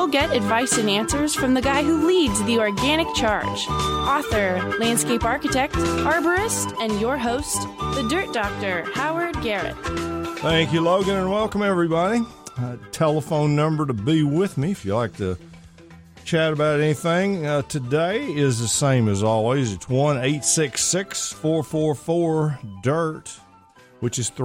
You'll get advice and answers from the guy who leads the organic charge. Author, landscape architect, arborist, and your host, the Dirt Doctor, Howard Garrett. Thank you, Logan, and welcome, everybody. Telephone number to be with me if you like to chat about anything. Today is the same as always. It's 1-866-444-DIRT, which is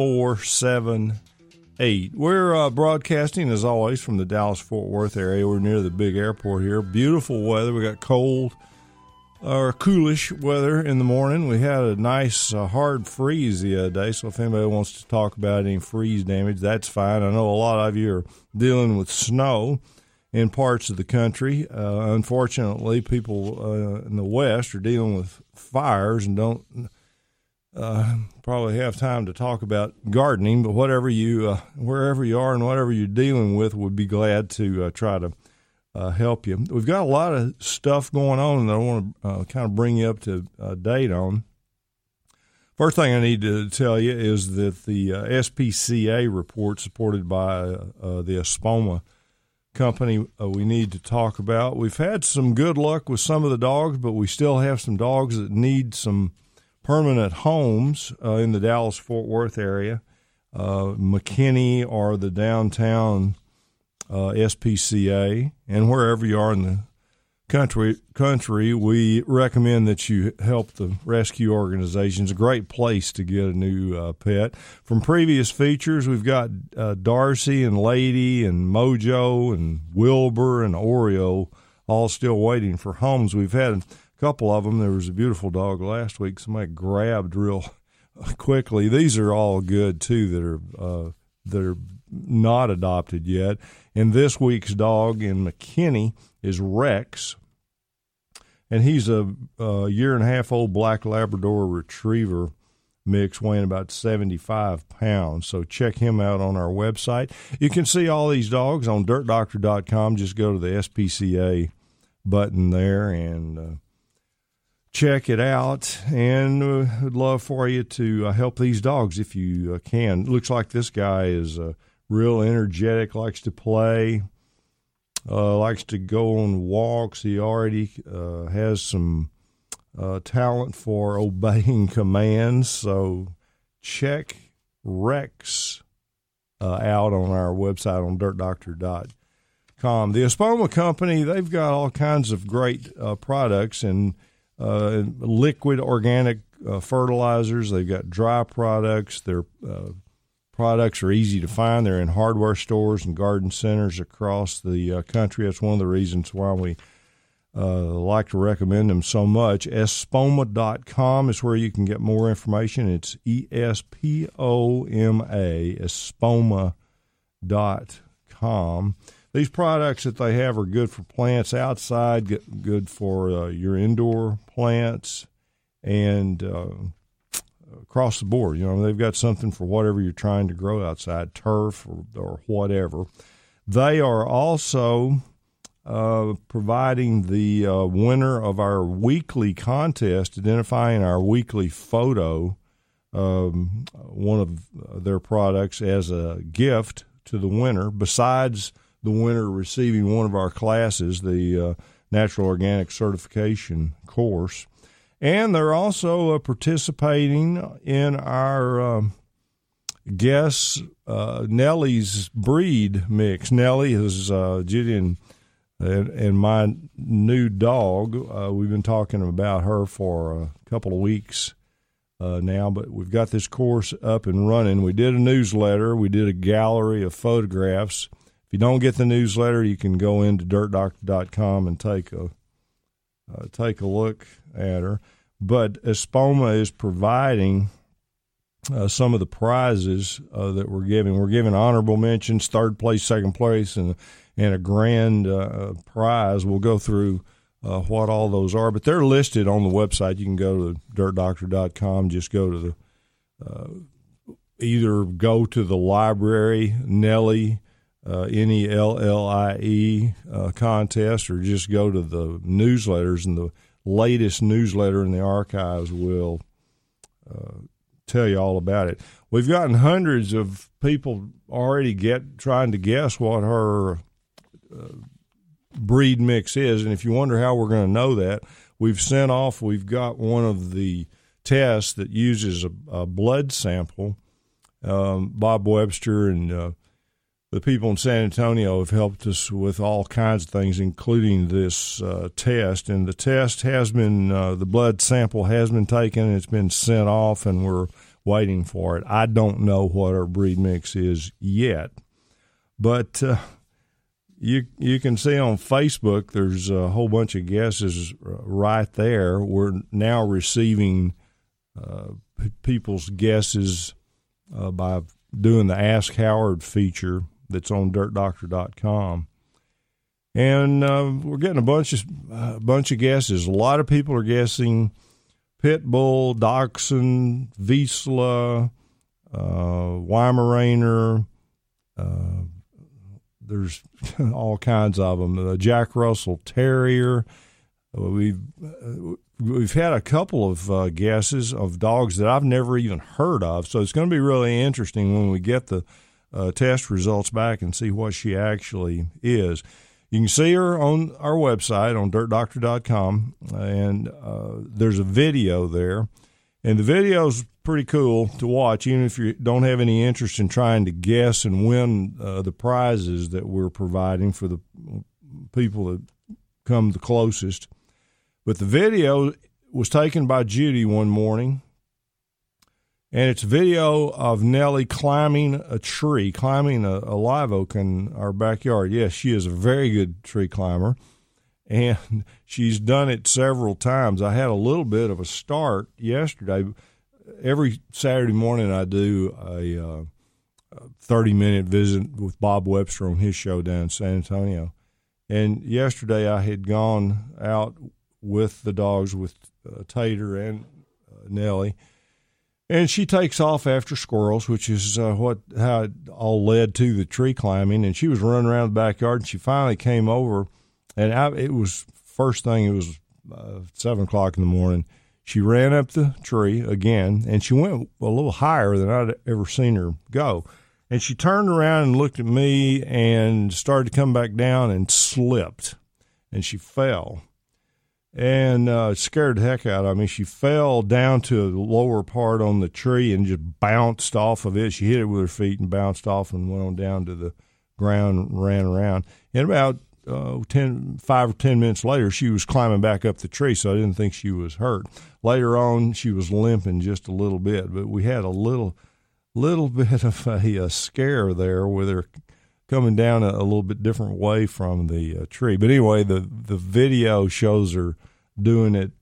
3478. We're broadcasting, as always, from the Dallas-Fort Worth area. We're near the big airport here. Beautiful weather. We got cold or coolish weather in the morning. We had a nice hard freeze the other day, so if anybody wants to talk about any freeze damage, that's fine. I know a lot of you are dealing with snow in parts of the country. Unfortunately, people in the West are dealing with fires and don't probably have time to talk about gardening, but wherever you are and whatever you're dealing with, we'd be glad to try to help you. We've got a lot of stuff going on that I want to kind of bring you up to date on. First thing I need to tell you is that the SPCA report supported by the Espoma company we need to talk about. We've had some good luck with some of the dogs, but we still have some dogs that need some permanent homes in the Dallas-Fort Worth area. McKinney or the downtown SPCA, and wherever you are in the country, we recommend that you help the rescue organizations. A great place to get a new pet. From previous features, we've got Darcy and Lady and Mojo and Wilbur and Oreo all still waiting for homes. We've had a couple of them. There was a beautiful dog last week somebody grabbed real quickly. These are all good too that are not adopted yet. And this week's dog in McKinney is Rex, and he's a year-and-a-half-old black Labrador Retriever mix weighing about 75 pounds. So check him out on our website. You can see all these dogs on dirtdoctor.com. Just go to the SPCA button there and check it out. And we'd love for you to help these dogs if you can. Looks like this guy is real energetic, likes to play, likes to go on walks. He already has some talent for obeying commands. So check Rex out on our website on dirtdoctor.com. The Espoma Company, they've got all kinds of great products and liquid organic fertilizers. They've got dry products. Their products are easy to find. They're in hardware stores and garden centers across the country. That's one of the reasons why we like to recommend them so much. Espoma.com is where you can get more information. It's ESPOMA, Espoma.com. These products that they have are good for plants outside, good for your indoor plants, and across the board. You know, they've got something for whatever you're trying to grow outside, turf or whatever. They are also providing the winner of our weekly contest, identifying our weekly photo, one of their products as a gift to the winner, besides the winner receiving one of our classes, the Natural Organic Certification course. And they're also participating in our Guess Nellie's breed mix. Nellie is Judy and my new dog. We've been talking about her for a couple of weeks now, but we've got this course up and running. We did a newsletter. We did a gallery of photographs. If you don't get the newsletter, you can go into dirtdoctor.com and take a look at her. But Espoma is providing some of the prizes that we're giving. We're giving honorable mentions, third place, second place, and a grand prize. We'll go through what all those are, but they're listed on the website. You can go to dirtdoctor.com, just go to the either go to the library, Nellie, Nellie contest, or just go to the newsletters, and the latest newsletter in the archives will tell you all about it. We've gotten hundreds of people already trying to guess what her breed mix is. And if you wonder how we're going to know that, we've got one of the tests that uses a blood sample. Bob Webster and the people in San Antonio have helped us with all kinds of things, including this test. And the test has been, the blood sample has been taken, and it's been sent off, and we're waiting for it. I don't know what our breed mix is yet, but you can see on Facebook there's a whole bunch of guesses right there. We're now receiving people's guesses by doing the Ask Howard feature that's on dirtdoctor.com. And we're getting a bunch of guesses. A lot of people are guessing Pit Bull, Dachshund, Vizsla, Weimaraner. There's all kinds of them. Jack Russell Terrier. We've had a couple of guesses of dogs that I've never even heard of. So it's going to be really interesting when we get the test results back and see what she actually is. You can see her on our website on dirtdoctor.com, and there's a video there. And the video's pretty cool to watch, even if you don't have any interest in trying to guess and win the prizes that we're providing for the people that come the closest. But the video was taken by Judy one morning, and it's a video of Nellie climbing a tree, climbing a live oak in our backyard. Yes, she is a very good tree climber, and she's done it several times. I had a little bit of a start yesterday. Every Saturday morning I do a 30-minute visit with Bob Webster on his show down in San Antonio. And yesterday I had gone out with the dogs, with Tater and Nellie, and she takes off after squirrels, which is how it all led to the tree climbing. And she was running around the backyard, and she finally came over, and it was first thing. It was 7 o'clock in the morning. She ran up the tree again, and she went a little higher than I'd ever seen her go. And she turned around and looked at me and started to come back down and slipped, and she fell. And it scared the heck out of me. She fell down to the lower part on the tree and just bounced off of it. She hit it with her feet and bounced off and went on down to the ground and ran around. And about 5 or 10 minutes later, she was climbing back up the tree, so I didn't think she was hurt. Later on, she was limping just a little bit, but we had a little bit of a scare there with her coming down a little bit different way from the tree. But anyway, the video shows her doing it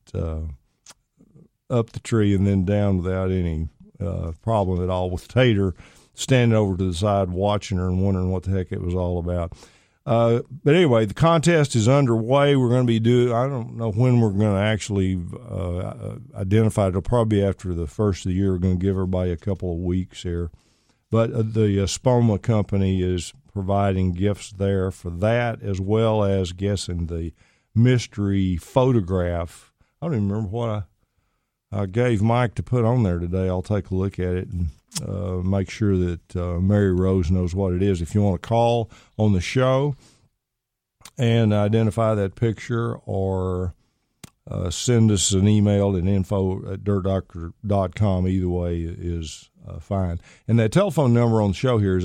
up the tree and then down without any problem at all, with Tater standing over to the side watching her and wondering what the heck it was all about. But anyway, the contest is underway. We're going to be I don't know when we're going to actually identify it. It'll probably be after the first of the year. We're going to give everybody a couple of weeks here. But the Spoma company is providing gifts there for that, as well as guessing the mystery photograph. I don't even remember what I gave Mike to put on there today. I'll take a look at it and make sure that Mary Rose knows what it is. If you want to call on the show and identify that picture, or send us an email at info@dirtdoctor.com, either way is fine. And that telephone number on the show here is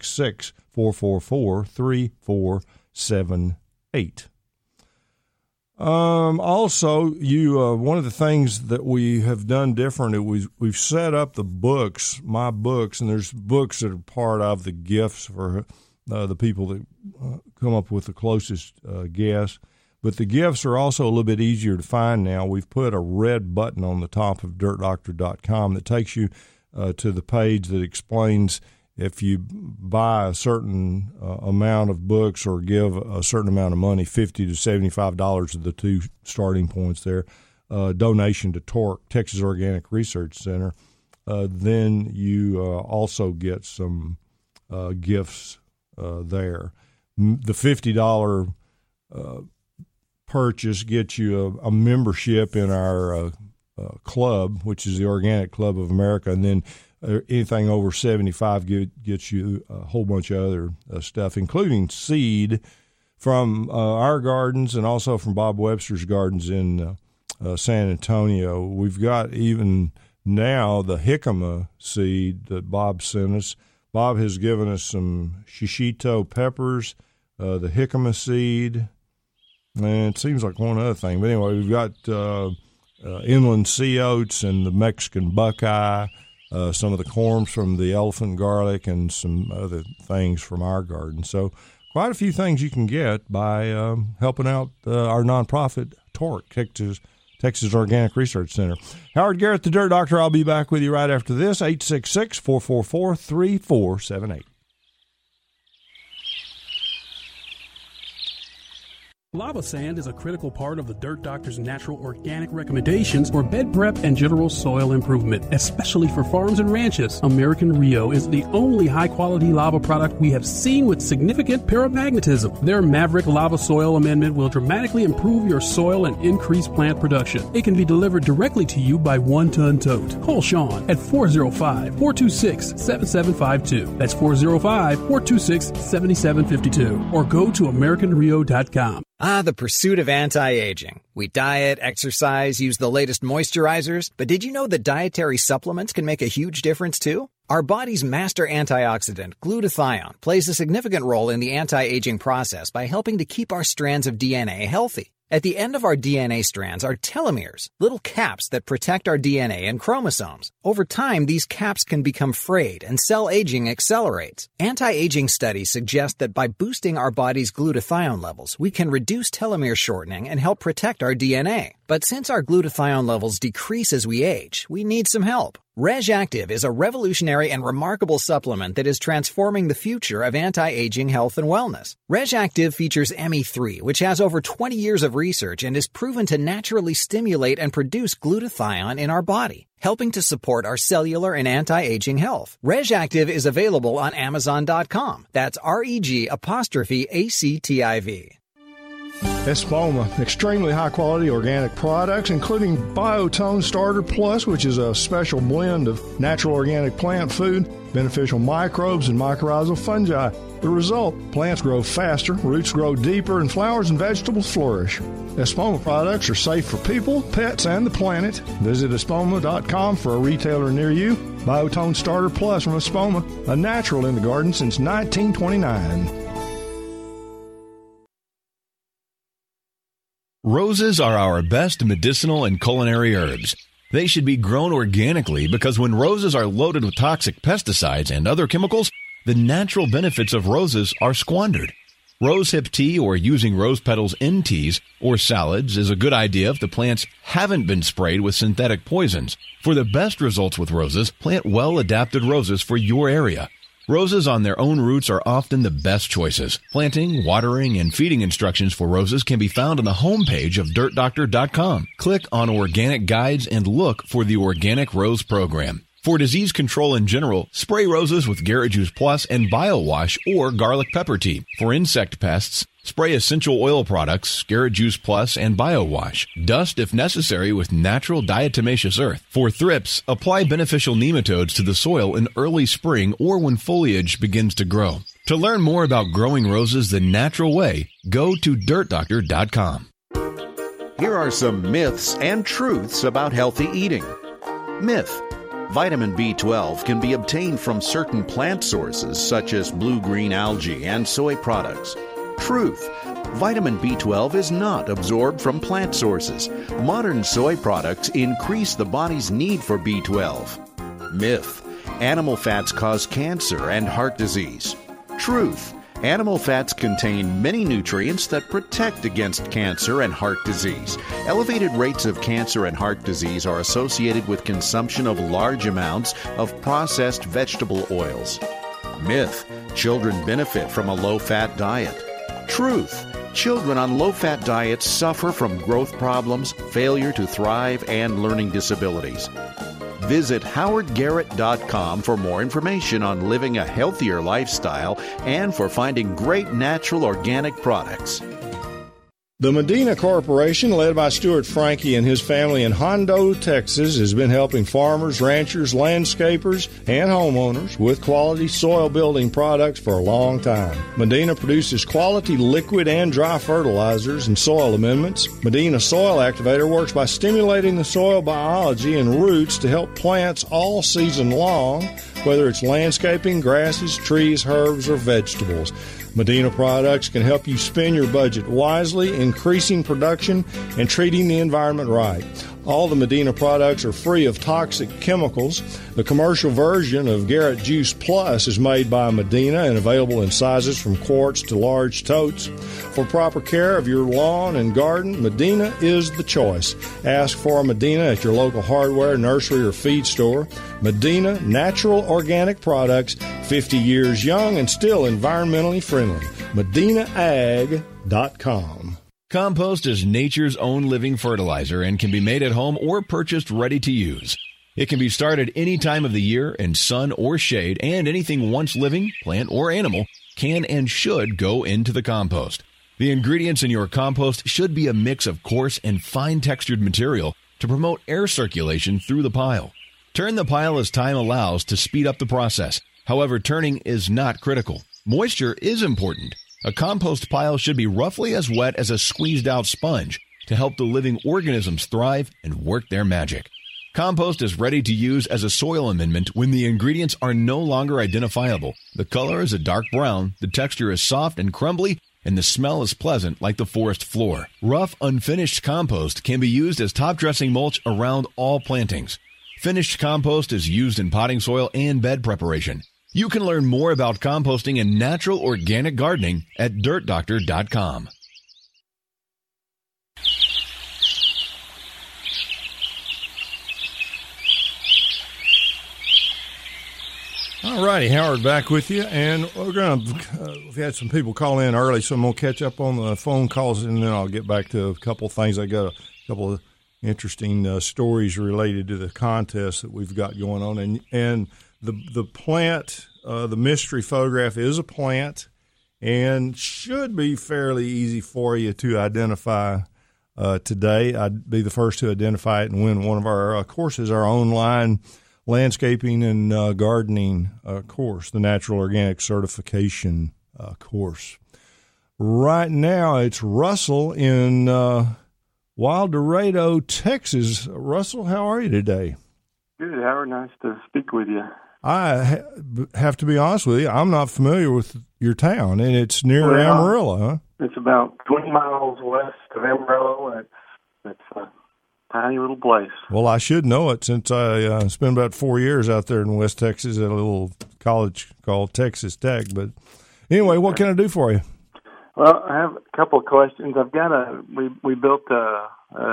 866-444-3478. Also, one of the things that we have done different is we've set up the books, my books, and there's books that are part of the gifts for the people that come up with the closest guess. But the gifts are also a little bit easier to find now. We've put a red button on the top of dirtdoctor.com that takes you to the page that explains if you buy a certain amount of books or give a certain amount of money, $50 to $75 are the two starting points there, donation to TORC, Texas Organic Research Center, then you also get some gifts there. The $50 purchase gets you a membership in our club, which is the Organic Club of America, and then anything over 75 gets you a whole bunch of other stuff, including seed from our gardens and also from Bob Webster's gardens in San Antonio. We've got even now the jicama seed that Bob sent us. Bob has given us some shishito peppers, the jicama seed, and it seems like one other thing. But anyway, we've got inland sea oats and the Mexican buckeye, some of the corms from the elephant garlic, and some other things from our garden. So quite a few things you can get by helping out our nonprofit, TORC, Texas Organic Research Center. Howard Garrett, the Dirt Doctor. I'll be back with you right after this, 866-444-3478. Lava sand is a critical part of the Dirt Doctor's natural organic recommendations for bed prep and general soil improvement, especially for farms and ranches. American Rio is the only high-quality lava product we have seen with significant paramagnetism. Their Maverick Lava Soil Amendment will dramatically improve your soil and increase plant production. It can be delivered directly to you by 1-ton tote. Call Sean at 405-426-7752. That's 405-426-7752. Or go to AmericanRio.com. The pursuit of anti-aging. We diet, exercise, use the latest moisturizers, but did you know that dietary supplements can make a huge difference too? Our body's master antioxidant, glutathione, plays a significant role in the anti-aging process by helping to keep our strands of DNA healthy. At the end of our DNA strands are telomeres, little caps that protect our DNA and chromosomes. Over time, these caps can become frayed and cell aging accelerates. Anti-aging studies suggest that by boosting our body's glutathione levels, we can reduce telomere shortening and help protect our DNA. But since our glutathione levels decrease as we age, we need some help. RegActive is a revolutionary and remarkable supplement that is transforming the future of anti-aging health and wellness. RegActive features ME3, which has over 20 years of research and is proven to naturally stimulate and produce glutathione in our body, helping to support our cellular and anti-aging health. RegActive is available on Amazon.com. That's REG'_ACTIV. Espoma, extremely high-quality organic products, including Biotone Starter Plus, which is a special blend of natural organic plant food, beneficial microbes, and mycorrhizal fungi. The result, plants grow faster, roots grow deeper, and flowers and vegetables flourish. Espoma products are safe for people, pets, and the planet. Visit Espoma.com for a retailer near you. Biotone Starter Plus from Espoma, a natural in the garden since 1929. Roses are our best medicinal and culinary herbs. They should be grown organically because when roses are loaded with toxic pesticides and other chemicals, the natural benefits of roses are squandered. Rosehip tea or using rose petals in teas or salads is a good idea if the plants haven't been sprayed with synthetic poisons. For the best results with roses, plant well-adapted roses for your area. Roses on their own roots are often the best choices. Planting, watering, and feeding instructions for roses can be found on the homepage of DirtDoctor.com. Click on Organic Guides and look for the Organic Rose Program. For disease control in general, spray roses with Garrett Juice Plus and BioWash or garlic pepper tea. For insect pests, spray essential oil products, Garrett Juice Plus and BioWash. Dust if necessary with natural diatomaceous earth. For thrips, apply beneficial nematodes to the soil in early spring or when foliage begins to grow. To learn more about growing roses the natural way, go to DirtDoctor.com. Here are some myths and truths about healthy eating. Myth: vitamin B12 can be obtained from certain plant sources such as blue-green algae and soy products. Truth: vitamin B12 is not absorbed from plant sources. Modern soy products increase the body's need for B12. Myth: animal fats cause cancer and heart disease. Truth: animal fats contain many nutrients that protect against cancer and heart disease. Elevated rates of cancer and heart disease are associated with consumption of large amounts of processed vegetable oils. Myth: children benefit from a low-fat diet. Truth: children on low-fat diets suffer from growth problems, failure to thrive, and learning disabilities. Visit howardgarrett.com for more information on living a healthier lifestyle and for finding great natural organic products. The Medina Corporation, led by Stuart Frankie and his family in Hondo, Texas, has been helping farmers, ranchers, landscapers, and homeowners with quality soil building products for a long time. Medina produces quality liquid and dry fertilizers and soil amendments. Medina Soil Activator works by stimulating the soil biology and roots to help plants all season long, whether it's landscaping, grasses, trees, herbs, or vegetables. Medina products can help you spend your budget wisely, increasing production and treating the environment right. All the Medina products are free of toxic chemicals. The commercial version of Garrett Juice Plus is made by Medina and available in sizes from quarts to large totes. For proper care of your lawn and garden, Medina is the choice. Ask for Medina at your local hardware, nursery, or feed store. Medina Natural Organic Products, 50 years young and still environmentally friendly. MedinaAg.com. Compost is nature's own living fertilizer and can be made at home or purchased ready to use. It can be started any time of the year in sun or shade, and anything once living, plant or animal, can and should go into the compost. The ingredients in your compost should be a mix of coarse and fine-textured material to promote air circulation through the pile. Turn the pile as time allows to speed up the process. However, turning is not critical. Moisture is important. A compost pile should be roughly as wet as a squeezed-out sponge to help the living organisms thrive and work their magic. Compost is ready to use as a soil amendment when the ingredients are no longer identifiable. The color is a dark brown, the texture is soft and crumbly, and the smell is pleasant like the forest floor. Rough, unfinished compost can be used as top-dressing mulch around all plantings. Finished compost is used in potting soil and bed preparation. You can learn more about composting and natural organic gardening at dirtdoctor.com. All righty, Howard, back with you, and we're going to. We've had some people call in early, so I'm going to catch up on the phone calls, and then I'll get back to a couple of things. I got a couple of interesting stories related to the contest that we've got going on, and the plant, the mystery photograph is a plant, and should be fairly easy for you to identify today. I'd be the first to identify it and win one of our courses, our online landscaping and gardening course, the Natural Organic Certification course. Right now, it's Russell in Wild Dorado, Texas. Russell, how are you today? Good, Howard. Nice to speak with you. I have to be honest with you, I'm not familiar with your town, and it's near Amarillo, huh? It's about 20 miles west of Amarillo. It's a tiny little place. Well, I should know it since I spent about 4 years out there in West Texas at a little college called Texas Tech. But anyway, what can I do for you? Well, I have a couple of questions. I've got we built a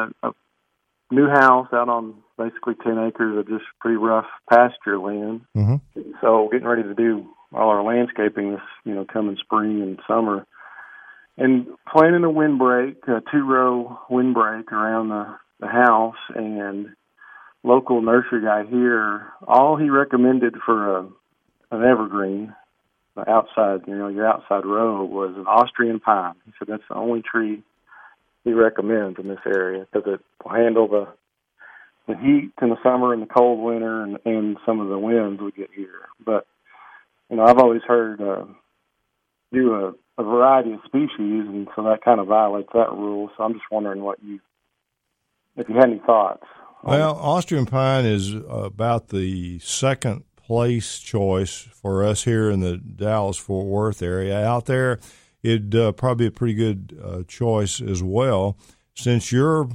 new house out on basically 10 acres of just pretty rough pasture land. Mm-hmm. So getting ready to do all our landscaping this, coming spring and summer. And planning a windbreak, a 2-row windbreak around the house, and local nursery guy here, all he recommended for an evergreen, the outside, your outside row, was an Austrian pine. He said that's the only tree he recommends in this area because it will handle the heat in the summer and the cold winter and some of the winds we get here. But, I've always heard do a variety of species, and so that kind of violates that rule. So I'm just wondering if you had any thoughts. Well, Austrian pine is about the second place choice for us here in the Dallas-Fort Worth area. Out there, it'd probably be a pretty good choice as well. Since you're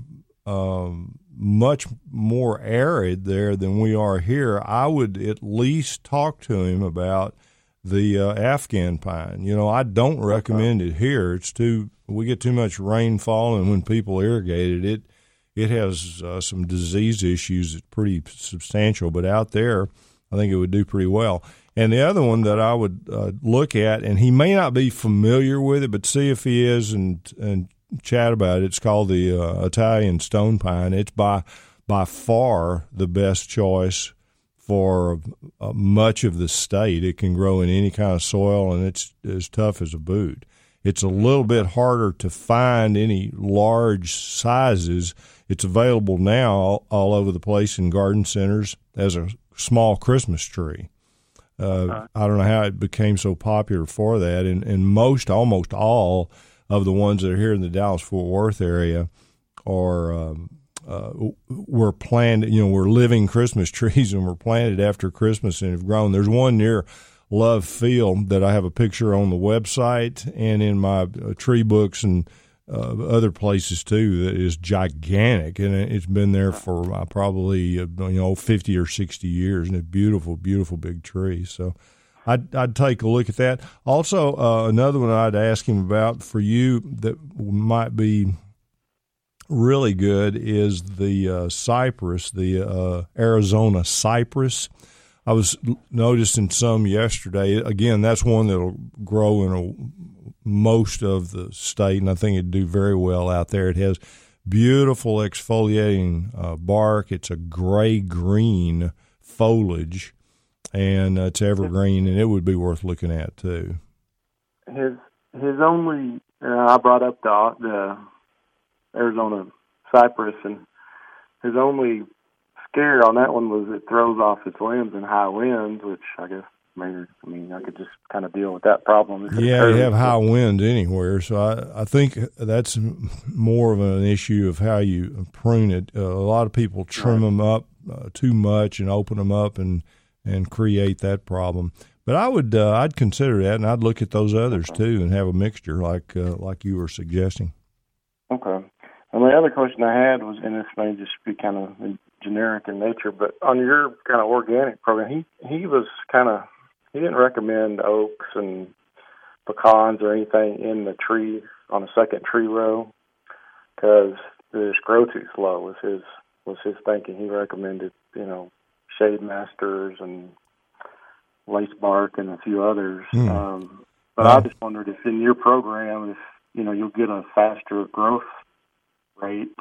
much more arid there than we are here, I would at least talk to him about the Afghan pine. I don't recommend it here. We get too much rainfall, and when people irrigate it, it has some disease issues that's pretty substantial. But out there, I think it would do pretty well. And the other one that I would look at, and he may not be familiar with it, but see if he is and chat about it. It's called the Italian stone pine. It's by far the best choice for much of the state. It can grow in any kind of soil, and it's as tough as a boot. It's a little bit harder to find any large sizes. It's available now all over the place in garden centers as a small Christmas tree. I don't know how it became so popular for that, and almost all of the ones that are here in the Dallas-Fort Worth area are were planted. We're living Christmas trees, and were planted after Christmas and have grown. There's one near Love Field that I have a picture on the website and in my tree books and other places too that is gigantic, and it's been there for probably 50 or 60 years, and a beautiful big tree. So I'd take a look at that. Also, another one I'd ask him about for you that might be really good is the cypress, the Arizona cypress. I was noticing some yesterday. Again, that's one that'll grow in most of the state, and I think it'd do very well out there. It has beautiful exfoliating bark. It's a gray-green foliage, and it's evergreen, and it would be worth looking at too. His only, I brought up the Arizona cypress, and his only scare on that one was it throws off its limbs in high winds, which I guess maybe I could just kind of deal with that problem. Yeah, you have high winds anywhere, so I think that's more of an issue of how you prune it. A lot of people trim them up too much and open them up and create that problem. But I'd consider that, and I'd look at those others too and have a mixture like you were suggesting. Okay. And the other question I had was, and this may just be kind of generic in nature, but on your kind of organic program, he didn't recommend oaks and pecans or anything in the tree on the second tree row because they just grow too slow was his thinking. He recommended, Shade Masters and Lace Bark and a few others. But I just wondered if in your program, if you'll get a faster growth rate.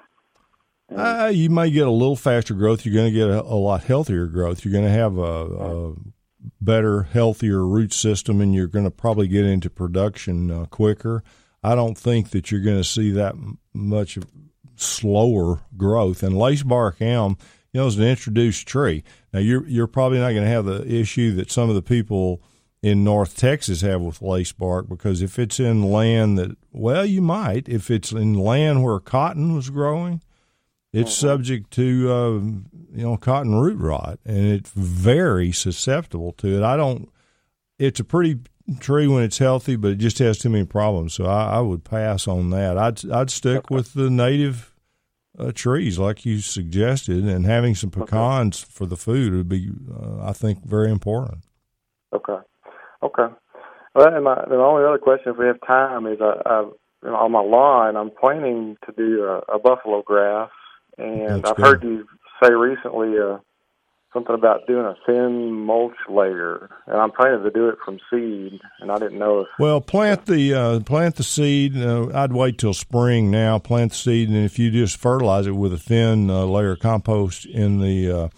You may get a little faster growth. You're going to get a lot healthier growth. You're going to have a better, healthier root system, and you're going to probably get into production quicker. I don't think that you're going to see that much slower growth. And lace bark elm, is an introduced tree. Now, you're probably not going to have the issue that some of the people in North Texas have with lace bark, because if it's in land you might. If it's in land where cotton was growing, it's subject to, cotton root rot, and it's very susceptible to it. It's a pretty tree when it's healthy, but it just has too many problems. So I would pass on that. I'd stick with the native trees like you suggested, and having some pecans for the food would be, I think, very important. Okay. Well, and the only other question, if we have time, is on my lawn, I'm planning to do a buffalo grass. And I've heard you say recently something about doing a thin mulch layer, and I'm planning to do it from seed, and I didn't know if... Well, plant the seed. I'd wait till spring now, plant the seed, and if you just fertilize it with a thin layer of compost in the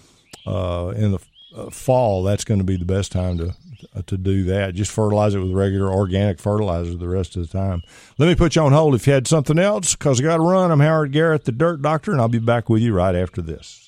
fall, that's going to be the best time to do that. Just fertilize it with regular organic fertilizer the rest of the time. Let me put you on hold if you had something else, because I got to run. I'm Howard Garrett, the Dirt Doctor, and I'll be back with you right after this.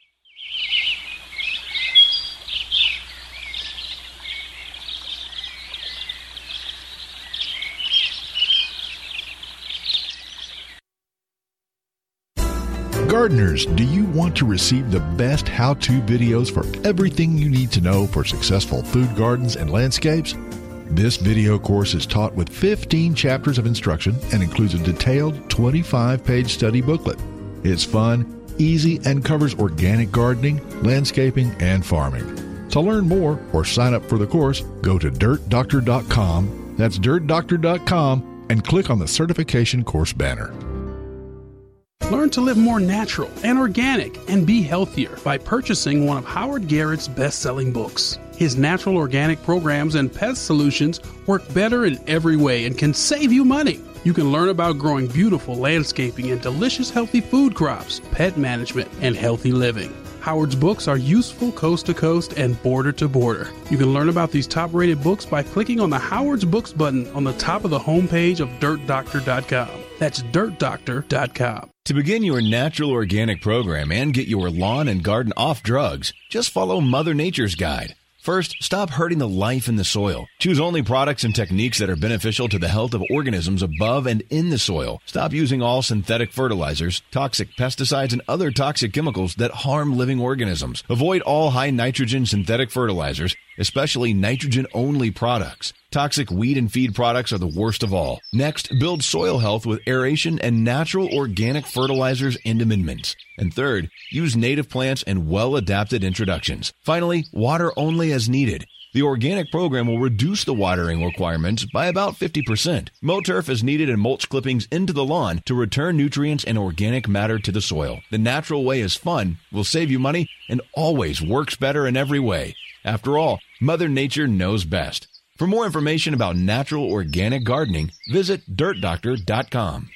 Gardeners, do you want to receive the best how-to videos for everything you need to know for successful food gardens and landscapes? This video course is taught with 15 chapters of instruction and includes a detailed 25-page study booklet. It's fun, easy, and covers organic gardening, landscaping, and farming. To learn more or sign up for the course, go to dirtdoctor.com. That's dirtdoctor.com, and click on the certification course banner. Learn to live more natural and organic and be healthier by purchasing one of Howard Garrett's best-selling books. His natural organic programs and pest solutions work better in every way and can save you money. You can learn about growing beautiful landscaping and delicious healthy food crops, pet management, and healthy living. Howard's books are useful coast to coast and border to border. You can learn about these top-rated books by clicking on the Howard's Books button on the top of the homepage of DirtDoctor.com. That's DirtDoctor.com. To begin your natural organic program and get your lawn and garden off drugs, just follow Mother Nature's guide. First, stop hurting the life in the soil. Choose only products and techniques that are beneficial to the health of organisms above and in the soil. Stop using all synthetic fertilizers, toxic pesticides, and other toxic chemicals that harm living organisms. Avoid all high nitrogen synthetic fertilizers, especially nitrogen-only products. Toxic weed and feed products are the worst of all. Next, build soil health with aeration and natural organic fertilizers and amendments. And third, use native plants and well-adapted introductions. Finally, water only as needed. The organic program will reduce the watering requirements by about 50%. Mow turf as needed and mulch clippings into the lawn to return nutrients and organic matter to the soil. The natural way is fun, will save you money, and always works better in every way. After all, Mother Nature knows best. For more information about natural organic gardening, visit DirtDoctor.com.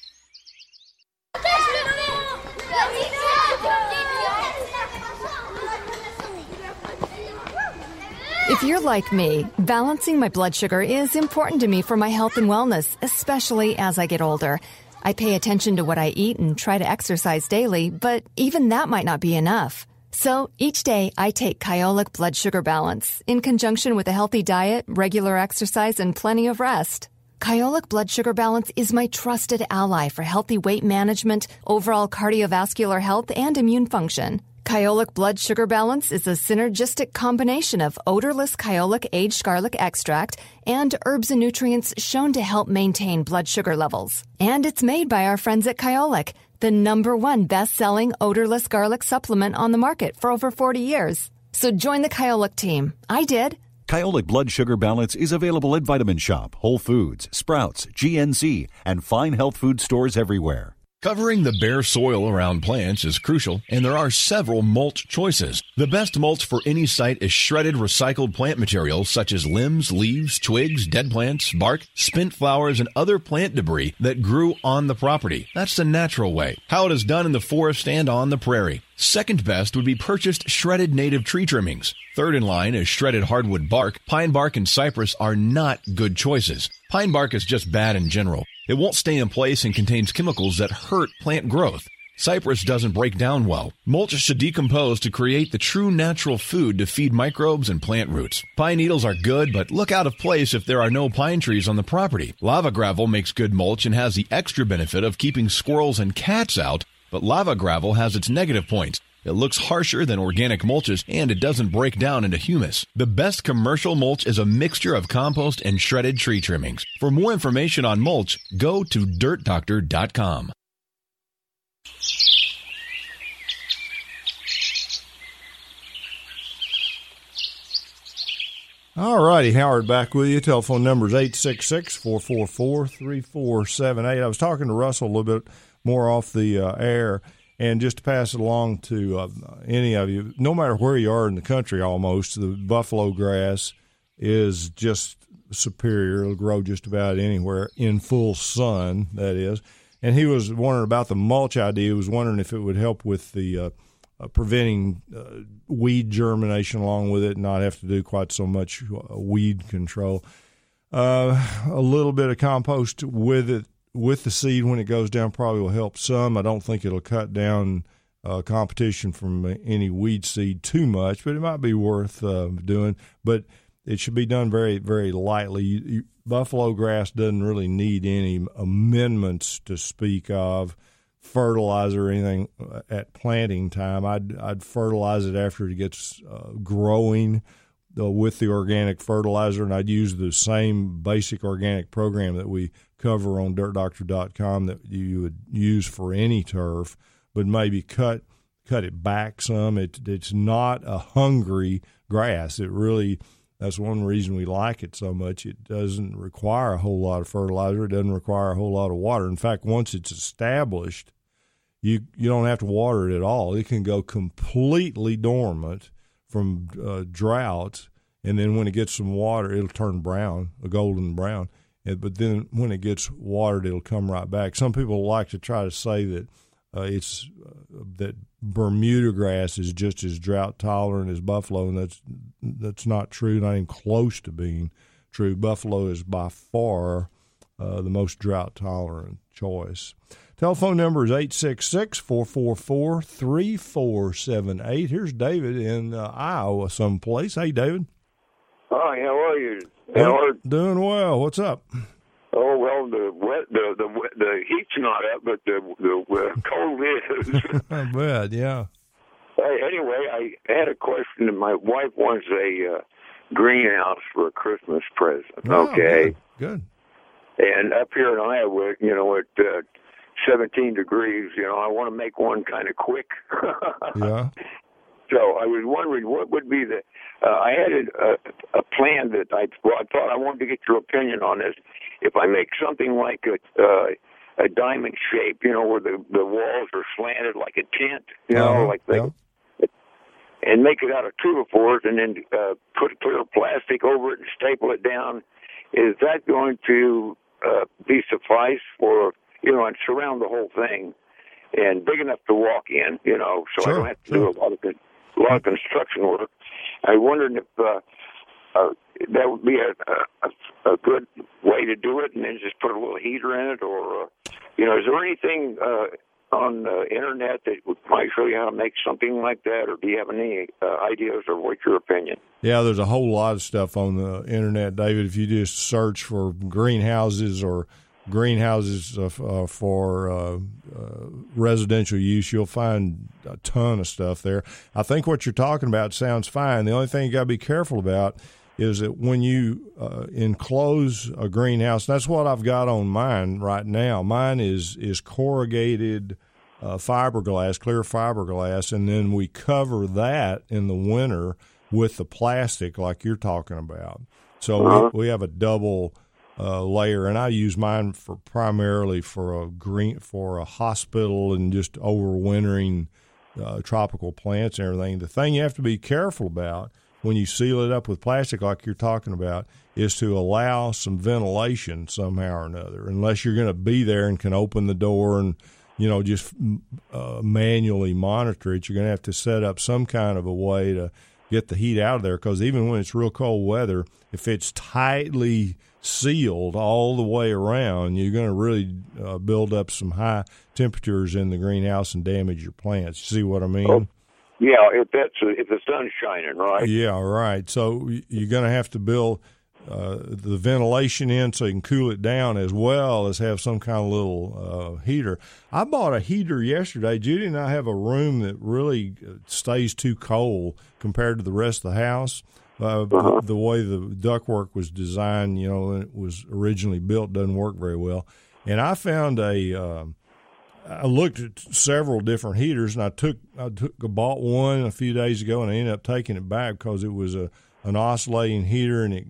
If you're like me, balancing my blood sugar is important to me for my health and wellness, especially as I get older. I pay attention to what I eat and try to exercise daily, but even that might not be enough. So each day I take Kyolic Blood Sugar Balance in conjunction with a healthy diet, regular exercise, and plenty of rest. Kyolic Blood Sugar Balance is my trusted ally for healthy weight management, overall cardiovascular health, and immune function. Kyolic Blood Sugar Balance is a synergistic combination of odorless Kyolic aged garlic extract and herbs and nutrients shown to help maintain blood sugar levels. And it's made by our friends at Kyolic, the #1 best-selling odorless garlic supplement on the market for over 40 years. So join the Kyolic team. I did. Kyolic Blood Sugar Balance is available at Vitamin Shop, Whole Foods, Sprouts, GNC, and fine health food stores everywhere. Covering the bare soil around plants is crucial, and there are several mulch choices. The best mulch for any site is shredded recycled plant material such as limbs, leaves, twigs, dead plants, bark, spent flowers, and other plant debris that grew on the property. That's the natural way, how it is done in the forest and on the prairie. Second best would be purchased shredded native tree trimmings. Third in line is shredded hardwood bark. Pine bark and cypress are not good choices. Pine bark is just bad in general. It won't stay in place and contains chemicals that hurt plant growth. Cypress doesn't break down well. Mulch should decompose to create the true natural food to feed microbes and plant roots. Pine needles are good, but look out of place if there are no pine trees on the property. Lava gravel makes good mulch and has the extra benefit of keeping squirrels and cats out, but lava gravel has its negative points. It looks harsher than organic mulches, and it doesn't break down into humus. The best commercial mulch is a mixture of compost and shredded tree trimmings. For more information on mulch, go to DirtDoctor.com. All righty, Howard back with you. Telephone number is 866-444-3478. I was talking to Russell a little bit more off the air. And just to pass it along to any of you, no matter where you are in the country almost, the buffalo grass is just superior. It'll grow just about anywhere in full sun, that is. And he was wondering about the mulch idea. He was wondering if it would help with the preventing weed germination along with it and not have to do quite so much weed control. A little bit of compost with it. With the seed when it goes down probably will help some. I don't think it'll cut down competition from any weed seed too much, but it might be worth doing. But it should be done very, very lightly. Buffalo grass doesn't really need any amendments to speak of, fertilizer or anything at planting time. I'd fertilize it after it gets growing with the organic fertilizer, and I'd use the same basic organic program that we cover on DirtDoctor.com that you would use for any turf, but maybe cut it back some. It's not a hungry grass. That's one reason we like it so much. It doesn't require a whole lot of fertilizer. It doesn't require a whole lot of water. In fact, once it's established, you don't have to water it at all. It can go completely dormant from drought, and then when it gets some water, it'll turn brown, a golden brown. But then when it gets watered, it'll come right back. Some people like to try to say that it's that Bermuda grass is just as drought tolerant as buffalo, and that's not true, not even close to being true. Buffalo is by far the most drought tolerant choice. Telephone number is 866-444-3478. Here's David in Iowa someplace. Hey, David. Hi, how are you? Doing well. What's up? Oh, well, the heat's not up, but the cold is. I bet, yeah. Anyway, I had a question. My wife wants a greenhouse for a Christmas present. Okay. Good. And up here in Iowa, at 17 degrees, I want to make one kind of quick. Yeah. So I was wondering what would be I had a plan that I thought I wanted to get your opinion on this. If I make something like a diamond shape, where the walls are slanted like a tent, and make it out of 2x4s, and then put clear plastic over it and staple it down, is that going to be suffice for, and surround the whole thing, and big enough to walk in, so sure, I don't have to do a lot of construction work. I wondered if that would be a good way to do it, and then just put a little heater in it, or is there anything on the internet that might show you how to make something like that, or do you have any ideas, or what's your opinion? Yeah, there's a whole lot of stuff on the internet, David. If you just search for greenhouses or greenhouses for residential use, you'll find a ton of stuff there. I think what you're talking about sounds fine. The only thing you got to be careful about is that when you enclose a greenhouse, that's what I've got on mine right now. Mine is corrugated fiberglass, clear fiberglass, and then we cover that in the winter with the plastic like you're talking about. So we have a double layer, and I use mine primarily for a hospital and just overwintering tropical plants and everything. The thing you have to be careful about when you seal it up with plastic like you're talking about is to allow some ventilation somehow or another, unless you're going to be there and can open the door and just manually monitor it. You're going to have to set up some kind of a way to get the heat out of there, because even when it's real cold weather, if it's tightly sealed all the way around, you're going to really build up some high temperatures in the greenhouse and damage your plants. You see what I mean? Oh, yeah, if the sun's shining, right? Yeah, right. So you're going to have to build the ventilation in so you can cool it down, as well as have some kind of little heater. I bought a heater yesterday. Judy and I have a room that really stays too cold compared to the rest of the house. The way the ductwork was designed, when it was originally built, doesn't work very well. And I found I looked at several different heaters, and I bought one a few days ago, and I ended up taking it back because it was an oscillating heater, and it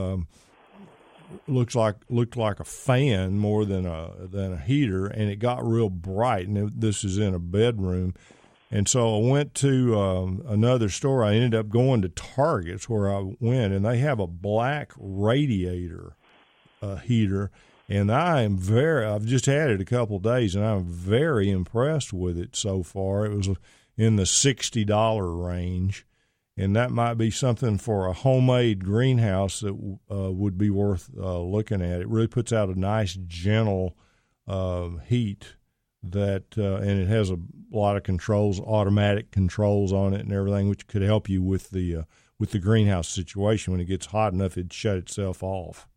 looked like a fan more than a heater, and it got real bright. And this is in a bedroom. And so I went to another store. I ended up going to Target's where I went, and they have a black radiator heater. And I've just had it a couple of days, and I'm very impressed with it so far. It was in the $60 range, and that might be something for a homemade greenhouse that would be worth looking at. It really puts out a nice, gentle heat. And it has a lot of controls, automatic controls on it and everything, which could help you with the greenhouse situation. When it gets hot enough, it'd shut itself off.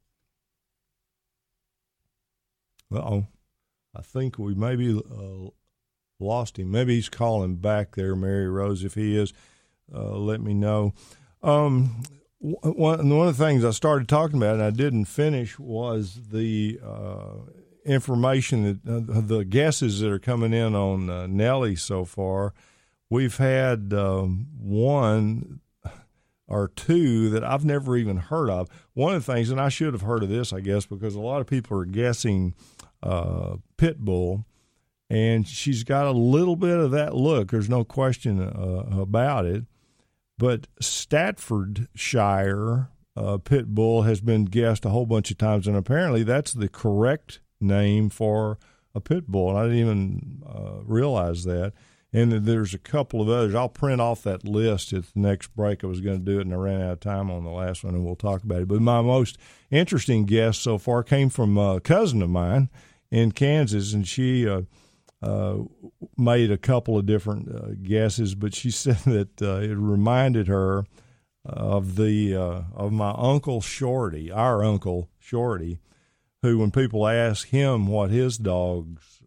I think we maybe lost him. Maybe he's calling back there, Mary Rose. If he is, let me know. One of the things I started talking about and I didn't finish was the information that the guesses that are coming in on Nellie so far. We've had one or two that I've never even heard of. One of the things, and I should have heard of this, I guess, because a lot of people are guessing pit bull, and she's got a little bit of that look. There's no question about it. But Staffordshire pit bull has been guessed a whole bunch of times, and apparently that's the correct name for a pit bull. And realize that. And there's a couple of others. I'll print off that list at the next break. I was going to do it, and I ran out of time on the last one, and we'll talk about it. But my most interesting guest so far came from a cousin of mine in Kansas, and she made a couple of different guesses, but she said that it reminded her of my Uncle Shorty, our Uncle Shorty, who, when people ask him what his dog's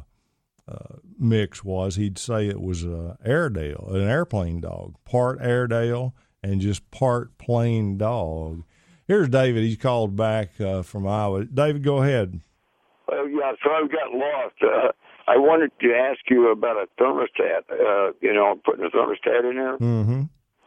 mix was, he'd say it was an airplane dog, part Airedale and just part plain dog. Here's David. He's called back from Iowa. David, go ahead. Yeah, so I got lost. I wanted to ask you about a thermostat, putting a thermostat in there. Mm-hmm.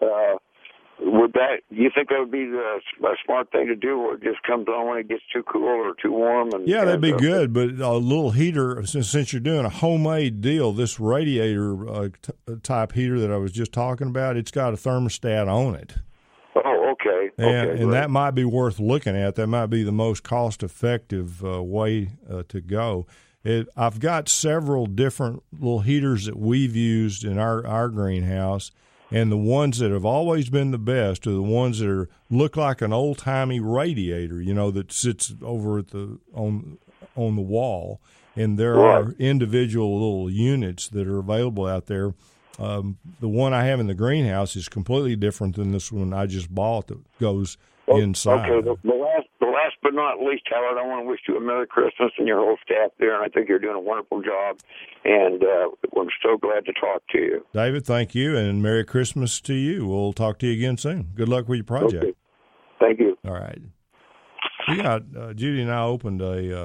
You think that would be a smart thing to do, or it just comes on when it gets too cool or too warm? Yeah, that'd be good, but a little heater, since you're doing a homemade deal, this radiator type heater that I was just talking about, it's got a thermostat on it. Oh, okay. And that might be worth looking at. That might be the most cost-effective way to go. I've got several different little heaters that we've used in our greenhouse, and the ones that have always been the best are the ones that look like an old-timey radiator, that sits over at on the wall. And there are individual little units that are available out there. The one I have in the greenhouse is completely different than this one I just bought that goes inside. Okay, the last but not least, Howard, I want to wish you a Merry Christmas and your whole staff there, and I think you're doing a wonderful job, and I'm so glad to talk to you. David, thank you, and Merry Christmas to you. We'll talk to you again soon. Good luck with your project. Okay. Thank you. All right. We got Judy and I opened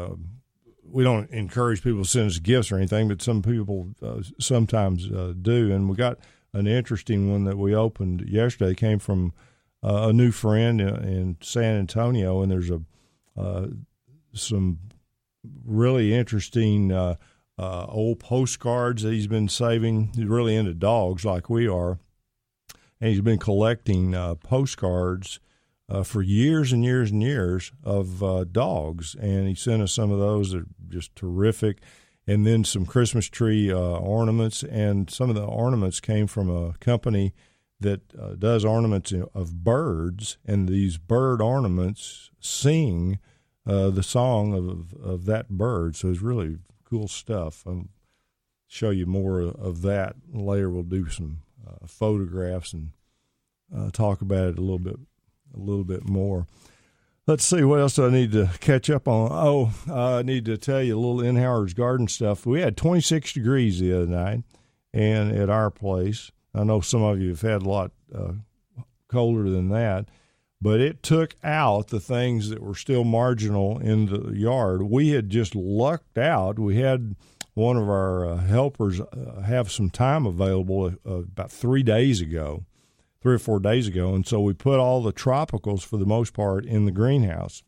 we don't encourage people to send us gifts or anything, but some people sometimes do, and we got an interesting one that we opened yesterday. It came from a new friend in San Antonio, and there's some really interesting old postcards that he's been saving. He's really into dogs like we are, and he's been collecting postcards for years and years and years of dogs, and he sent us some of those that are just terrific. And then some Christmas tree ornaments, and some of the ornaments came from a company that does ornaments of birds, and these bird ornaments sing the song of that bird. So it's really cool stuff. I'll show you more of that later. We'll do some photographs and talk about it a little bit more. Let's see, what else do I need to catch up on? I need to tell you a little in Howard's Garden stuff. We had 26 degrees the other night, and at our place. I know some of you have had a lot colder than that, but it took out the things that were still marginal in the yard. We had just lucked out. We had one of our helpers have some time available about 3 or 4 days ago, and so we put all the tropicals, for the most part, in the greenhouse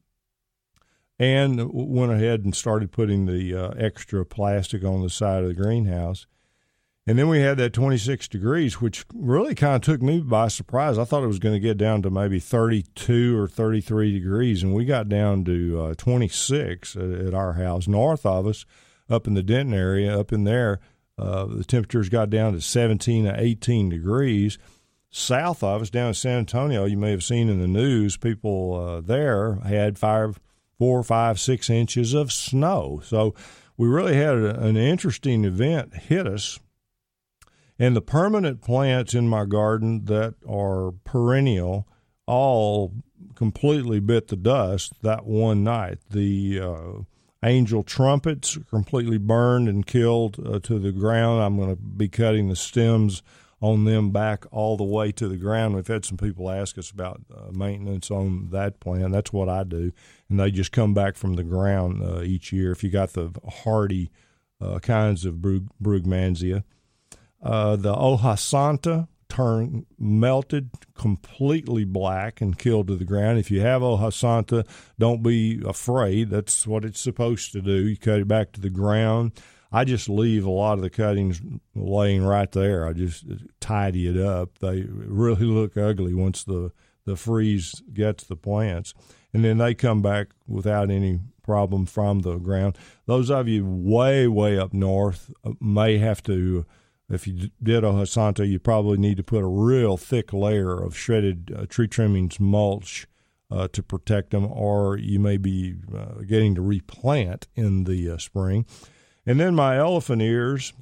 and went ahead and started putting the extra plastic on the side of the greenhouse. And then we had that 26 degrees, which really kind of took me by surprise. I thought it was going to get down to maybe 32 or 33 degrees, and we got down to 26 at our house. North of us, up in the Denton area, up in there, the temperatures got down to 17 to 18 degrees. South of us, down in San Antonio, you may have seen in the news, people there had 4, 5, 6 inches of snow. So we really had an interesting event hit us. And the permanent plants in my garden that are perennial all completely bit the dust that one night. The angel trumpets completely burned and killed to the ground. I'm going to be cutting the stems on them back all the way to the ground. We've had some people ask us about maintenance on that plant. That's what I do, and they just come back from the ground each year. If you got the hardy kinds of Brugmansia. The Hoja Santa melted completely black and killed to the ground. If you have Hoja Santa, don't be afraid. That's what it's supposed to do. You cut it back to the ground. I just leave a lot of the cuttings laying right there. I just tidy it up. They really look ugly once the freeze gets the plants. And then they come back without any problem from the ground. Those of you way, way up north may have to, if you did a Jacinto, you probably need to put a real thick layer of shredded tree trimmings mulch to protect them, or you may be getting to replant in the spring. And then my elephant ears,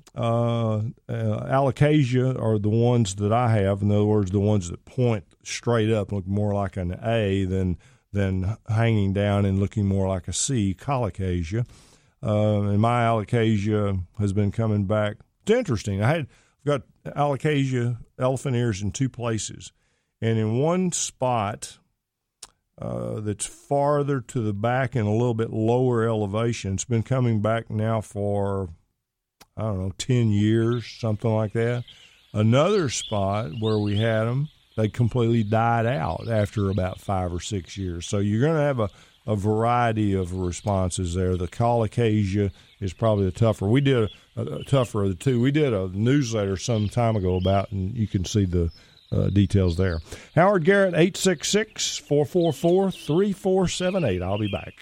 alocasia are the ones that I have. In other words, the ones that point straight up, look more like an A than hanging down and looking more like a C, colocasia. And my alocasia has been coming back. It's interesting. I've got alocasia, elephant ears in two places. And in one spot that's farther to the back and a little bit lower elevation, it's been coming back now for, 10 years, something like that. Another spot where we had them, they completely died out after about 5 or 6 years. So you're going to have a variety of responses there. The colocasia is probably the tougher. We did a tougher of the two. We did a newsletter some time ago about, and you can see the details there. Howard Garrett, 866-444-3478. I'll be back.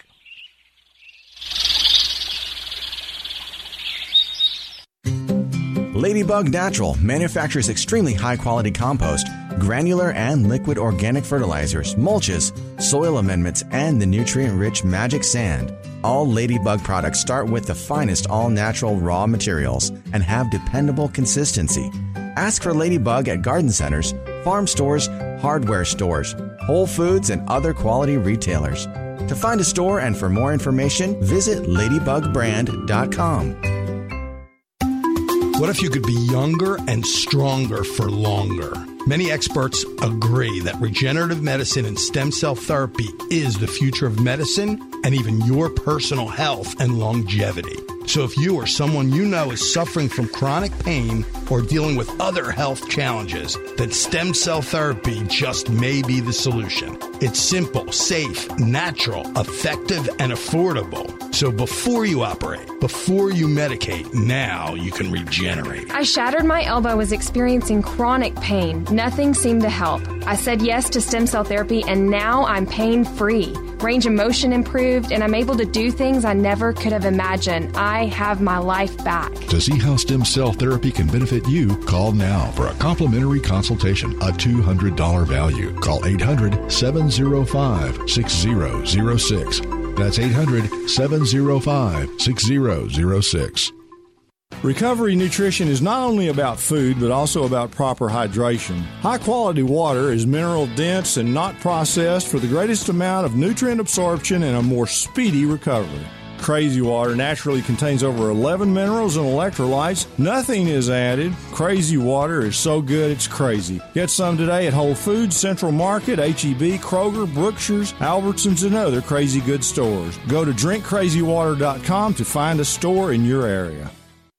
Ladybug Natural manufactures extremely high-quality compost, granular and liquid organic fertilizers, mulches, soil amendments, and the nutrient-rich Magic Sand. All Ladybug products start with the finest all-natural raw materials and have dependable consistency. Ask for Ladybug at garden centers, farm stores, hardware stores, Whole Foods, and other quality retailers. To find a store and for more information, visit ladybugbrand.com. What if you could be younger and stronger for longer? Many experts agree that regenerative medicine and stem cell therapy is the future of medicine and even your personal health and longevity. So if you or someone you know is suffering from chronic pain or dealing with other health challenges, then stem cell therapy just may be the solution. It's simple, safe, natural, effective, and affordable. So before you operate, before you medicate, now you can regenerate. I shattered my elbow, was experiencing chronic pain. Nothing seemed to help. I said yes to stem cell therapy, and now I'm pain-free. Range of motion improved, and I'm able to do things I never could have imagined. I have my life back. To see how stem cell therapy can benefit you, call now for a complimentary consultation, a $200 value. Call 800-705-6006. That's 800-705-6006. Recovery nutrition is not only about food, but also about proper hydration. High-quality water is mineral-dense and not processed for the greatest amount of nutrient absorption and a more speedy recovery. Crazy Water naturally contains over 11 minerals and electrolytes. Nothing is added. Crazy Water is so good it's crazy. Get some today at Whole Foods, Central Market, H-E-B, Kroger, Brookshire's, Albertsons, and other crazy good stores. Go to drinkcrazywater.com to find a store in your area.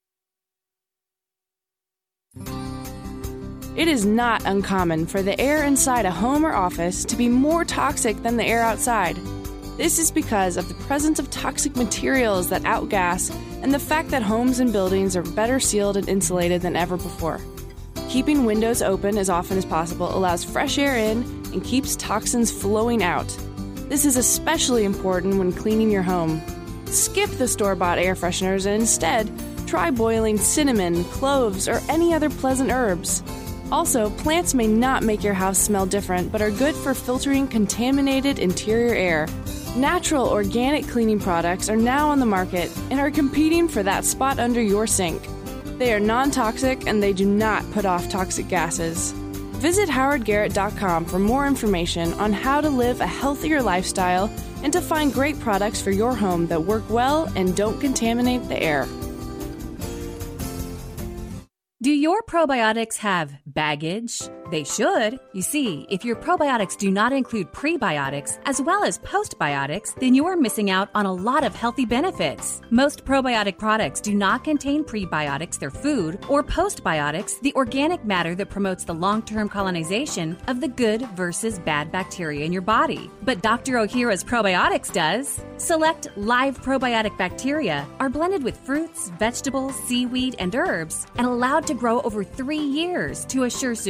It is not uncommon for the air inside a home or office to be more toxic than the air outside. This is because of the presence of toxic materials that outgas and the fact that homes and buildings are better sealed and insulated than ever before. Keeping windows open as often as possible allows fresh air in and keeps toxins flowing out. This is especially important when cleaning your home. Skip the store-bought air fresheners and instead try boiling cinnamon, cloves, or any other pleasant herbs. Also, plants may not make your house smell different, but are good for filtering contaminated interior air. Natural organic cleaning products are now on the market and are competing for that spot under your sink. They are non-toxic and they do not put off toxic gases. Visit howardgarrett.com for more information on how to live a healthier lifestyle and to find great products for your home that work well and don't contaminate the air. Do your probiotics have baggage? They should. You see, if your probiotics do not include prebiotics as well as postbiotics, then you are missing out on a lot of healthy benefits. Most probiotic products do not contain prebiotics, their food, or postbiotics, the organic matter that promotes the long-term colonization of the good versus bad bacteria in your body. But Dr. Ohhira's probiotics does. Select live probiotic bacteria are blended with fruits, vegetables, seaweed, and herbs and allowed to grow over 3 years to assure superior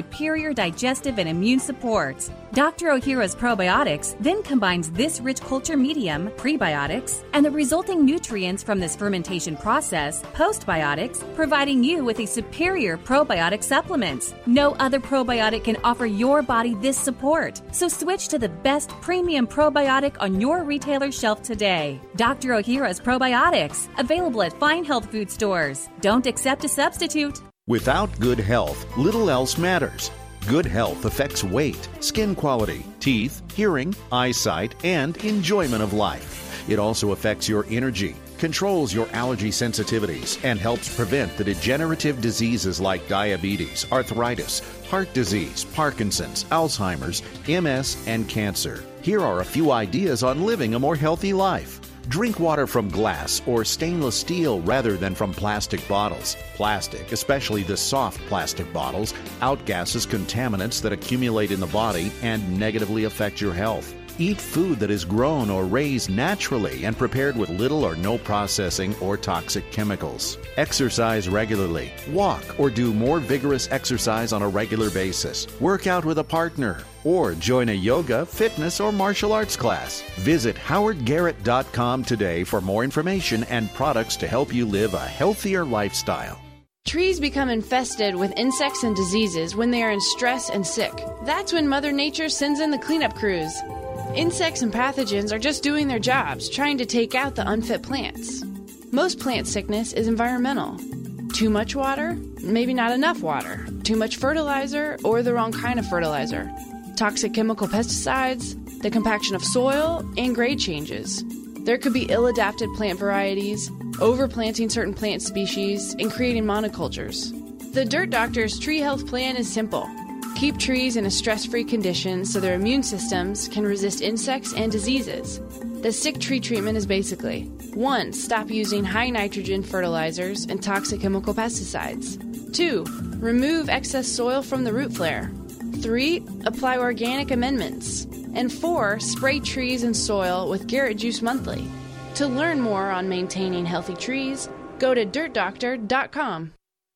superior digestive and immune support. Dr. Ohhira's probiotics then combines this rich culture medium, prebiotics, and the resulting nutrients from this fermentation process, postbiotics, providing you with a superior probiotic supplement. No other probiotic can offer your body this support, so switch to the best premium probiotic on your retailer shelf today. Dr. Ohhira's Probiotics, available at fine health food stores. Don't accept a substitute. Without good health, little else matters. Good health affects weight, skin quality, teeth, hearing, eyesight, and enjoyment of life. It also affects your energy, controls your allergy sensitivities, and helps prevent the degenerative diseases like diabetes, arthritis, heart disease, Parkinson's, Alzheimer's, MS, and cancer. Here are a few ideas on living a more healthy life. Drink water from glass or stainless steel rather than from plastic bottles. Plastic, especially the soft plastic bottles, outgasses contaminants that accumulate in the body and negatively affect your health. Eat food that is grown or raised naturally and prepared with little or no processing or toxic chemicals. Exercise regularly. Walk or do more vigorous exercise on a regular basis. Work out with a partner or join a yoga, fitness, or martial arts class. Visit howardgarrett.com today for more information and products to help you live a healthier lifestyle. Trees become infested with insects and diseases when they are in stress and sick. That's when Mother Nature sends in the cleanup crews. Insects and pathogens are just doing their jobs, trying to take out the unfit plants. Most plant sickness is environmental. Too much water, maybe not enough water. Too much fertilizer or the wrong kind of fertilizer. Toxic chemical pesticides, the compaction of soil, and grade changes. There could be ill-adapted plant varieties, overplanting certain plant species, and creating monocultures. The Dirt Doctor's Tree Health Plan is simple. Keep trees in a stress-free condition so their immune systems can resist insects and diseases. The sick tree treatment is basically 1. Stop using high nitrogen fertilizers and toxic chemical pesticides. 2. Remove excess soil from the root flare. 3. Apply organic amendments. And 4. Spray trees and soil with Garrett Juice monthly. To learn more on maintaining healthy trees, go to dirtdoctor.com.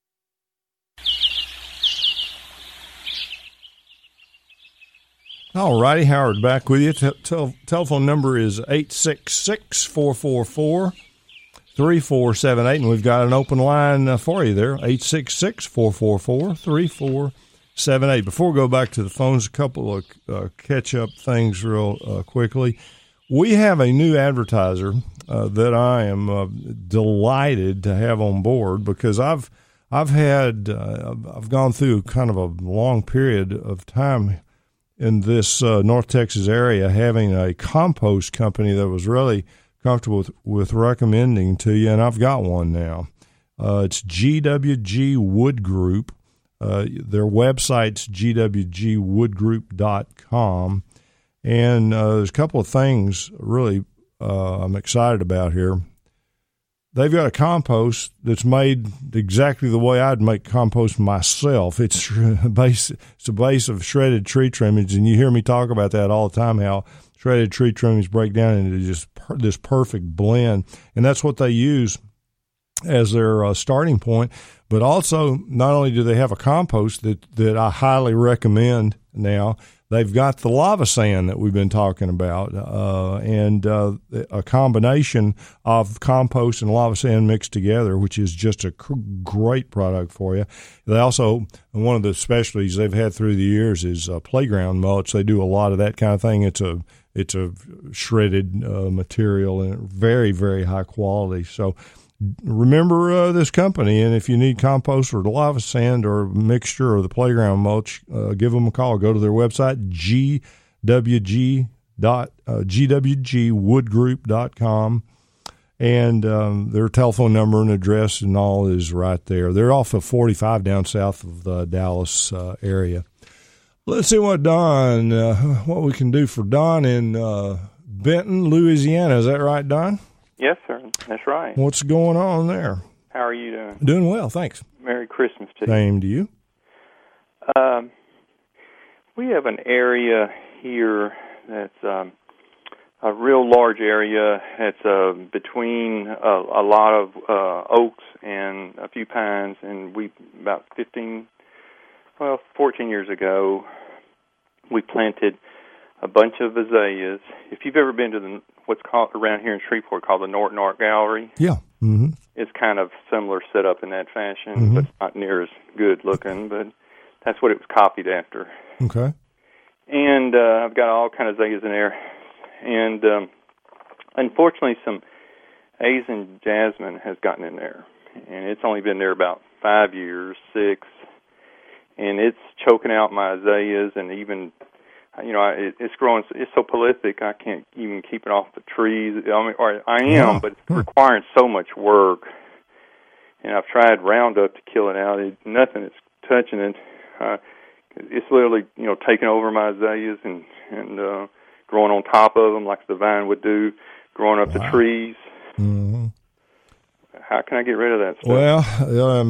All righty, Howard back with you. Telephone number is 866-444-3478, and we've got an open line for you there, 866-444-3478. Before we go back to the phones, a couple of catch-up things real quickly. We have a new advertiser that I am delighted to have on board because I've gone through kind of a long period of time in this North Texas area, having a compost company that was really comfortable with recommending to you, and I've got one now. It's GWG Wood Group. Their website's gwgwoodgroup.com, and there's a couple of things really I'm excited about here. They've got a compost that's made exactly the way I'd make compost myself. It's a base of shredded tree trimmings, and you hear me talk about that all the time, how shredded tree trimmings break down into just this perfect blend. And that's what they use as their starting point. But also, not only do they have a compost that I highly recommend now, they've got the lava sand that we've been talking about, and a combination of compost and lava sand mixed together, which is just a great product for you. They also, one of the specialties they've had through the years is playground mulch. They do a lot of that kind of thing. It's a shredded material and very, very high quality. So remember this company, and if you need compost or lava sand or mixture of the playground mulch, give them a call. Go to their website, gwgwoodgroup.com, and their telephone number and address and all is right there. They're off of 45 down south of the Dallas area. Let's see what we can do for Don in Benton, Louisiana. Is that right, Don? Yes, sir. That's right. What's going on there? How are you doing? Doing well, thanks. Merry Christmas to you. Same to you. We have an area here that's a real large area. It's between a lot of oaks and a few pines, and we about 15 14 years ago, we planted a bunch of azaleas. If you've ever been to what's called around here in Shreveport called the Norton Art Gallery, yeah, mm-hmm. It's kind of similar setup in that fashion, but not near as good looking. But that's what it was copied after. Okay. And I've got all kind of azaleas in there, and unfortunately, some Asian jasmine has gotten in there, and it's only been there about 5 years, 6, and it's choking out my azaleas, and even, it's growing. It's so prolific, I can't even keep it off the trees. I am, but it's requiring so much work, and I've tried Roundup to kill it out. Nothing is touching it. It's literally, taking over my azaleas and growing on top of them like the vine would do, growing up the trees. Mm-hmm. How can I get rid of that stuff?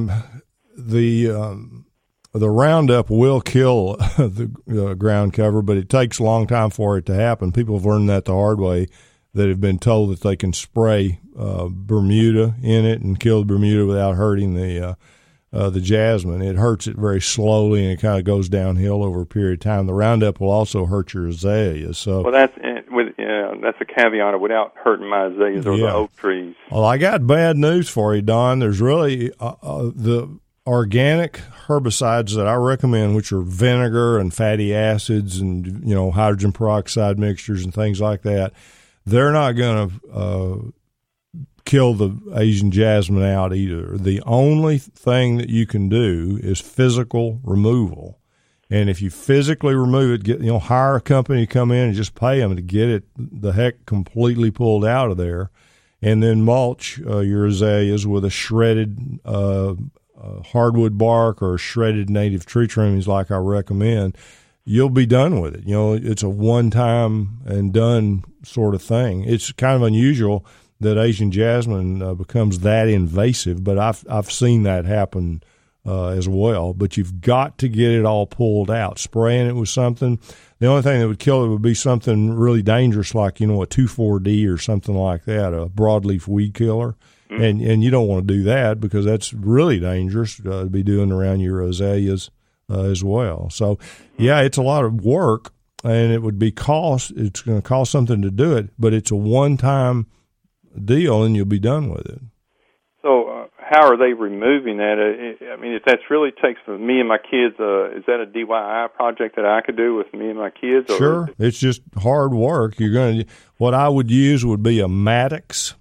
Well, the Roundup will kill the ground cover, but it takes a long time for it to happen. People have learned that the hard way, that have been told that they can spray Bermuda in it and kill the Bermuda without hurting the jasmine. It hurts it very slowly, and it kind of goes downhill over a period of time. The Roundup will also hurt your azaleas. So, well, that's a caveat without hurting my azaleas or the oak trees. Well, I got bad news for you, Don. There's really the organic herbicides that I recommend, which are vinegar and fatty acids and hydrogen peroxide mixtures and things like that. They're not going to kill the Asian jasmine out either. The only thing that you can do is physical removal. And if you physically remove it, hire a company to come in and just pay them to get it the heck completely pulled out of there, and then mulch your azaleas with a shredded hardwood bark or shredded native tree trimmings like I recommend. You'll be done with it. It's a one-time and done sort of thing. It's kind of unusual that Asian jasmine becomes that invasive, but I've seen that happen as well. But you've got to get it all pulled out. Spraying it with something. The only thing that would kill it would be something really dangerous, like a 2,4-D or something like that, a broadleaf weed killer. Mm-hmm. And you don't want to do that because that's really dangerous to be doing around your azaleas as well. So, yeah, it's a lot of work, and it would be cost. It's going to cost something to do it, but it's a one-time deal, and you'll be done with it. So how are they removing that? If that really takes for me and my kids, is that a DIY project that I could do with me and my kids? Or sure. It's just hard work. What I would use would be a Maddox.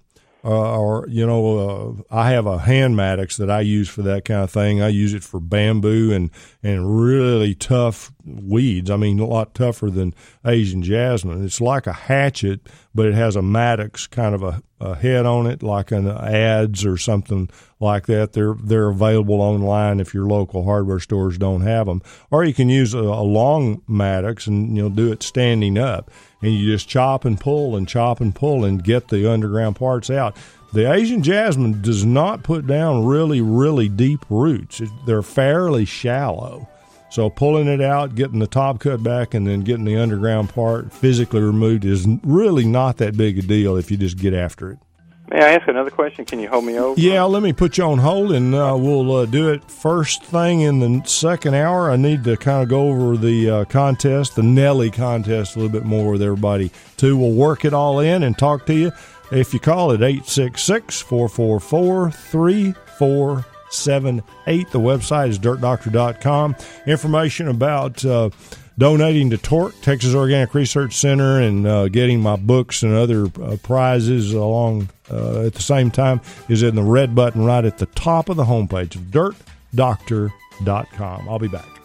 I have a hand Maddox that I use for that kind of thing. I use it for bamboo and really tough weeds. A lot tougher than Asian jasmine. It's like a hatchet, but it has a Maddox kind of a head on it, like an adze or something like that. They're available online if your local hardware stores don't have them. Or you can use a long Maddox and do it standing up. And you just chop and pull and get the underground parts out. The Asian jasmine does not put down really, really deep roots. They're fairly shallow. So pulling it out, getting the top cut back, and then getting the underground part physically removed is really not that big a deal if you just get after it. May I ask another question? Can you hold me over? Yeah, let me put you on hold, and we'll do it first thing in the second hour. I need to kind of go over the contest, the Nelly contest, a little bit more with everybody, too. We'll work it all in and talk to you. If you call at 866-444-3478. The website is dirtdoctor.com. Information about donating to TORC, Texas Organic Research Center, and getting my books and other prizes along at the same time is in the red button right at the top of the homepage of dirtdoctor.com. I'll be back.